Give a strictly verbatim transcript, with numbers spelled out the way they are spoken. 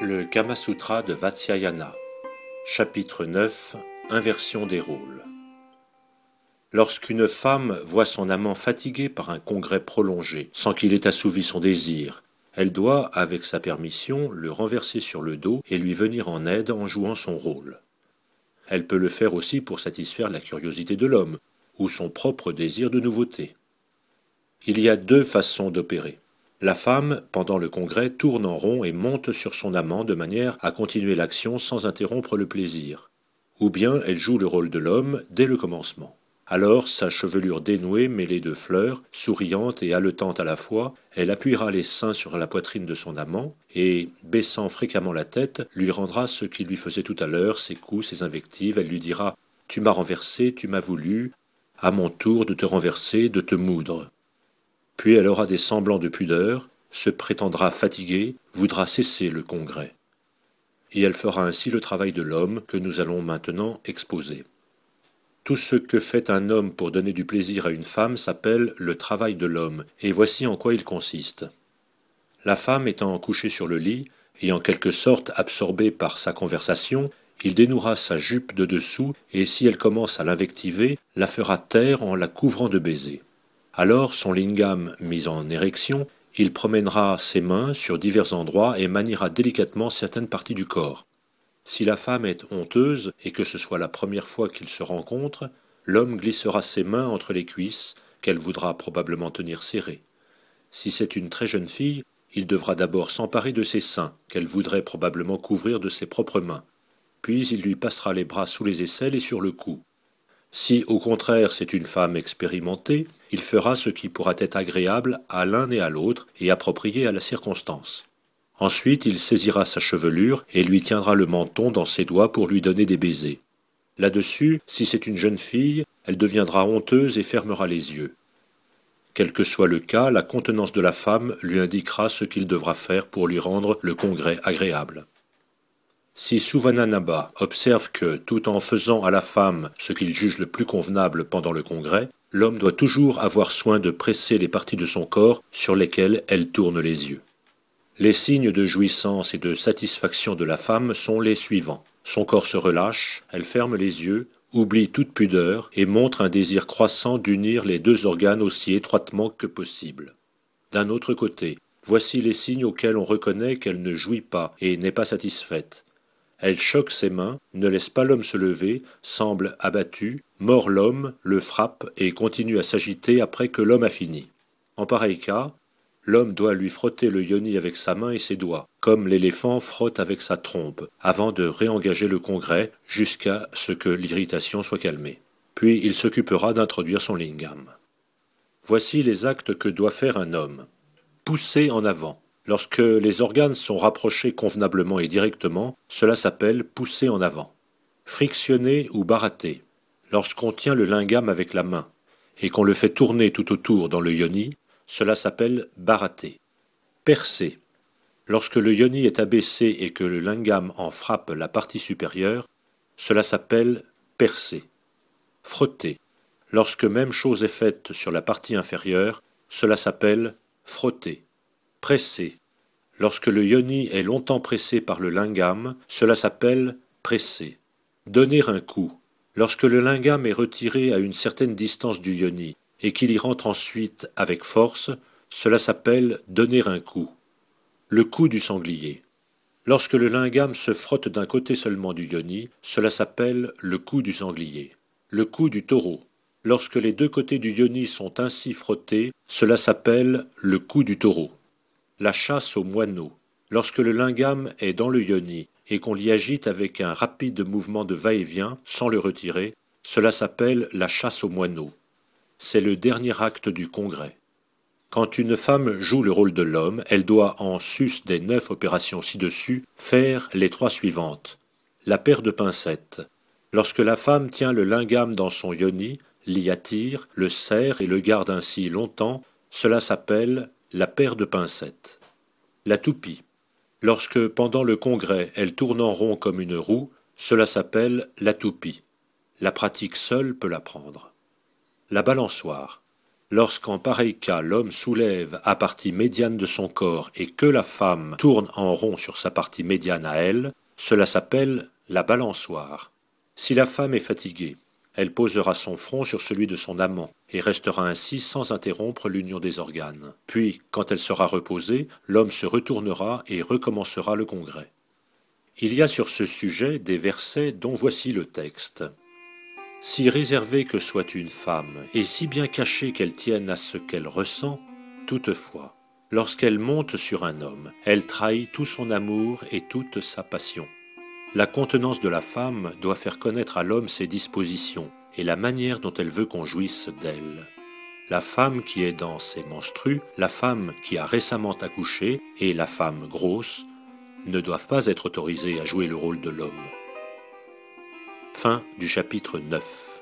Le Kama Sutra de Vatsyayana, chapitre neuf, Inversion des rôles. Lorsqu'une femme voit son amant fatigué par un congrès prolongé, sans qu'il ait assouvi son désir, elle doit, avec sa permission, le renverser sur le dos et lui venir en aide en jouant son rôle. Elle peut le faire aussi pour satisfaire la curiosité de l'homme, ou son propre désir de nouveauté. Il y a deux façons d'opérer. La femme, pendant le congrès, tourne en rond et monte sur son amant de manière à continuer l'action sans interrompre le plaisir. Ou bien elle joue le rôle de l'homme dès le commencement. Alors, sa chevelure dénouée mêlée de fleurs, souriante et haletante à la fois, elle appuiera les seins sur la poitrine de son amant et, baissant fréquemment la tête, lui rendra ce qu'il lui faisait tout à l'heure, ses coups, ses invectives. Elle lui dira « Tu m'as renversé, tu m'as voulu, à mon tour de te renverser, de te moudre ». Puis elle aura des semblants de pudeur, se prétendra fatiguée, voudra cesser le congrès. Et elle fera ainsi le travail de l'homme que nous allons maintenant exposer. Tout ce que fait un homme pour donner du plaisir à une femme s'appelle le travail de l'homme, et voici en quoi il consiste. La femme étant couchée sur le lit, et en quelque sorte absorbée par sa conversation, il dénouera sa jupe de dessous, et si elle commence à l'invectiver, la fera taire en la couvrant de baisers. Alors, son lingam mis en érection, il promènera ses mains sur divers endroits et maniera délicatement certaines parties du corps. Si la femme est honteuse, et que ce soit la première fois qu'ils se rencontrent, l'homme glissera ses mains entre les cuisses, qu'elle voudra probablement tenir serrées. Si c'est une très jeune fille, il devra d'abord s'emparer de ses seins, qu'elle voudrait probablement couvrir de ses propres mains. Puis il lui passera les bras sous les aisselles et sur le cou. Si, au contraire, c'est une femme expérimentée, il fera ce qui pourra être agréable à l'un et à l'autre et approprié à la circonstance. Ensuite, il saisira sa chevelure et lui tiendra le menton dans ses doigts pour lui donner des baisers. Là-dessus, si c'est une jeune fille, elle deviendra honteuse et fermera les yeux. Quel que soit le cas, la contenance de la femme lui indiquera ce qu'il devra faire pour lui rendre le congrès agréable. Si Suvananaba observe que, tout en faisant à la femme ce qu'il juge le plus convenable pendant le congrès, l'homme doit toujours avoir soin de presser les parties de son corps sur lesquelles elle tourne les yeux. Les signes de jouissance et de satisfaction de la femme sont les suivants. Son corps se relâche, elle ferme les yeux, oublie toute pudeur et montre un désir croissant d'unir les deux organes aussi étroitement que possible. D'un autre côté, voici les signes auxquels on reconnaît qu'elle ne jouit pas et n'est pas satisfaite. Elle choque ses mains, ne laisse pas l'homme se lever, semble abattue, mord l'homme, le frappe et continue à s'agiter après que l'homme a fini. En pareil cas, l'homme doit lui frotter le yoni avec sa main et ses doigts, comme l'éléphant frotte avec sa trompe, avant de réengager le congrès jusqu'à ce que l'irritation soit calmée. Puis il s'occupera d'introduire son lingam. Voici les actes que doit faire un homme. Pousser en avant. Lorsque les organes sont rapprochés convenablement et directement, cela s'appelle pousser en avant. Frictionner ou barater. Lorsqu'on tient le lingam avec la main et qu'on le fait tourner tout autour dans le yoni, cela s'appelle barater. Percer. Lorsque le yoni est abaissé et que le lingam en frappe la partie supérieure, cela s'appelle percer. Frotter. Lorsque même chose est faite sur la partie inférieure, cela s'appelle frotter. Presser. Lorsque le yoni est longtemps pressé par le lingam, cela s'appelle presser. Donner un coup. Lorsque le lingam est retiré à une certaine distance du yoni et qu'il y rentre ensuite avec force, cela s'appelle donner un coup. Le coup du sanglier. Lorsque le lingam se frotte d'un côté seulement du yoni, cela s'appelle le coup du sanglier. Le coup du taureau. Lorsque les deux côtés du yoni sont ainsi frottés, cela s'appelle le coup du taureau. La chasse au moineau. Lorsque le lingam est dans le yoni et qu'on l'y agite avec un rapide mouvement de va-et-vient sans le retirer, cela s'appelle la chasse au moineau. C'est le dernier acte du congrès. Quand une femme joue le rôle de l'homme, elle doit, en sus des neuf opérations ci-dessus, faire les trois suivantes. La paire de pincettes. Lorsque la femme tient le lingam dans son yoni, l'y attire, le serre et le garde ainsi longtemps, cela s'appelle la paire de pincettes. La toupie. Lorsque, pendant le congrès, elle tourne en rond comme une roue, cela s'appelle la toupie. La pratique seule peut l'apprendre. La balançoire. Lorsqu'en pareil cas l'homme soulève à partie médiane de son corps et que la femme tourne en rond sur sa partie médiane à elle, cela s'appelle la balançoire. Si la femme est fatiguée, elle posera son front sur celui de son amant et restera ainsi sans interrompre l'union des organes. Puis, quand elle sera reposée, l'homme se retournera et recommencera le congrès. Il y a sur ce sujet des versets dont voici le texte. Si réservée que soit une femme, et si bien cachée qu'elle tienne à ce qu'elle ressent, toutefois, lorsqu'elle monte sur un homme, elle trahit tout son amour et toute sa passion. La contenance de la femme doit faire connaître à l'homme ses dispositions et la manière dont elle veut qu'on jouisse d'elle. La femme qui est dans ses menstrues, la femme qui a récemment accouché et la femme grosse ne doivent pas être autorisées à jouer le rôle de l'homme. Fin du chapitre neuf.